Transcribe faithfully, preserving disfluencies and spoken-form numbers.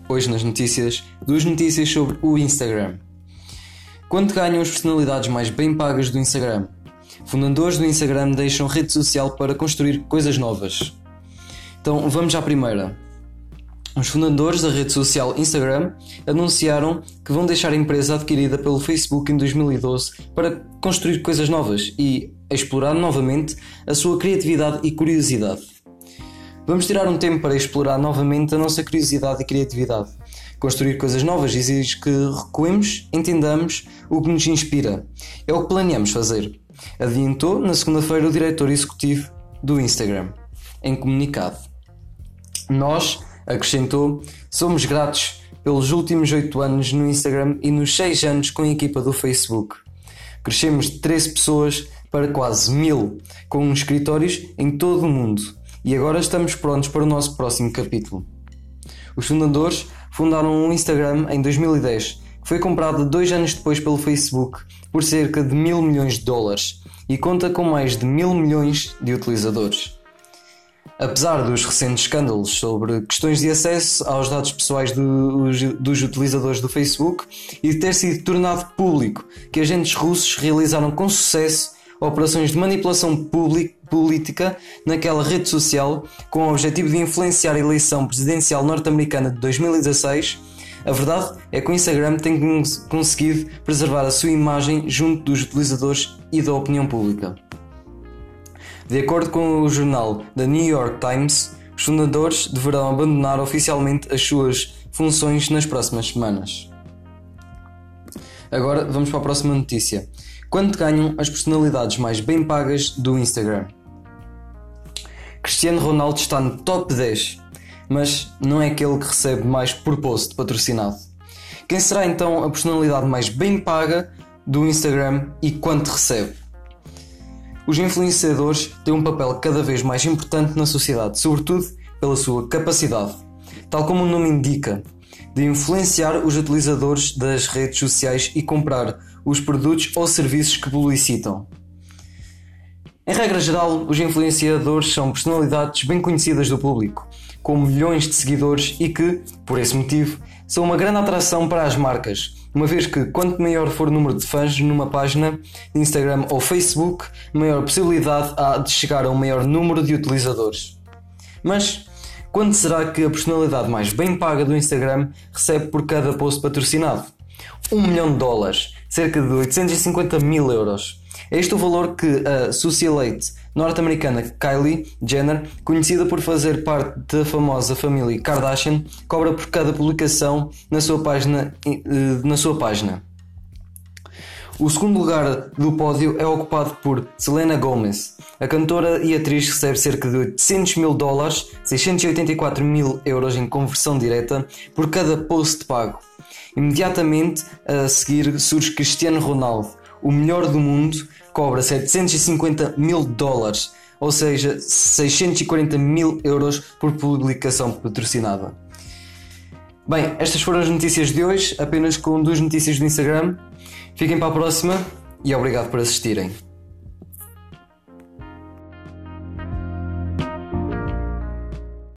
hoje nas notícias, duas notícias sobre o Instagram. Quanto ganham as personalidades mais bem pagas do Instagram? Fundadores do Instagram deixam rede social para construir coisas novas. Então vamos à primeira. Os fundadores da rede social Instagram anunciaram que vão deixar a empresa adquirida pelo Facebook em dois mil e doze para construir coisas novas e explorar novamente a sua criatividade e curiosidade. Vamos tirar um tempo para explorar novamente a nossa curiosidade e criatividade. Construir coisas novas exige que recuemos, entendamos o que nos inspira. É o que planeamos fazer, adiantou na segunda-feira o diretor executivo do Instagram, em comunicado. Nós, acrescentou, somos gratos pelos últimos oito anos no Instagram e nos seis anos com a equipa do Facebook. Crescemos de treze pessoas para quase mil, com escritórios em todo o mundo, e agora estamos prontos para o nosso próximo capítulo. Os fundadores fundaram o Instagram em dois mil e dez, que foi comprado dois anos depois pelo Facebook por cerca de mil milhões de dólares e conta com mais de mil milhões de utilizadores. Apesar dos recentes escândalos sobre questões de acesso aos dados pessoais dos, dos utilizadores do Facebook e de ter sido tornado público que agentes russos realizaram com sucesso operações de manipulação public, política naquela rede social com o objetivo de influenciar a eleição presidencial norte-americana de dois mil e dezasseis, a verdade é que o Instagram tem conseguido preservar a sua imagem junto dos utilizadores e da opinião pública. De acordo com o jornal The New York Times, os fundadores deverão abandonar oficialmente as suas funções nas próximas semanas. Agora vamos para a próxima notícia. Quanto ganham as personalidades mais bem pagas do Instagram? Cristiano Ronaldo está no top dez, mas não é aquele que recebe mais por post patrocinado. Quem será então a personalidade mais bem paga do Instagram e quanto recebe? Os influenciadores têm um papel cada vez mais importante na sociedade, sobretudo pela sua capacidade, tal como o nome indica, de influenciar os utilizadores das redes sociais e comprar os produtos ou serviços que publicitam. Em regra geral, os influenciadores são personalidades bem conhecidas do público, com milhões de seguidores e que, por esse motivo, são uma grande atração para as marcas, uma vez que quanto maior for o número de fãs numa página de Instagram ou Facebook, maior possibilidade há de chegar a um maior número de utilizadores. Mas, quanto será que a personalidade mais bem paga do Instagram recebe por cada post patrocinado? Um milhão de dólares, cerca de oitocentos e cinquenta mil euros. É este o valor que a socialite norte-americana Kylie Jenner, conhecida por fazer parte da famosa família Kardashian, cobra por cada publicação na sua página. Na sua página. O segundo lugar do pódio é ocupado por Selena Gomez. A cantora e atriz recebe cerca de oitocentos mil dólares, seiscentos e oitenta e quatro mil euros em conversão direta, por cada post pago. Imediatamente a seguir surge Cristiano Ronaldo, o melhor do mundo, cobra setecentos e cinquenta mil dólares, ou seja, seiscentos e quarenta mil euros por publicação patrocinada. Bem, estas foram as notícias de hoje, apenas com duas notícias do Instagram. Fiquem para a próxima e obrigado por assistirem.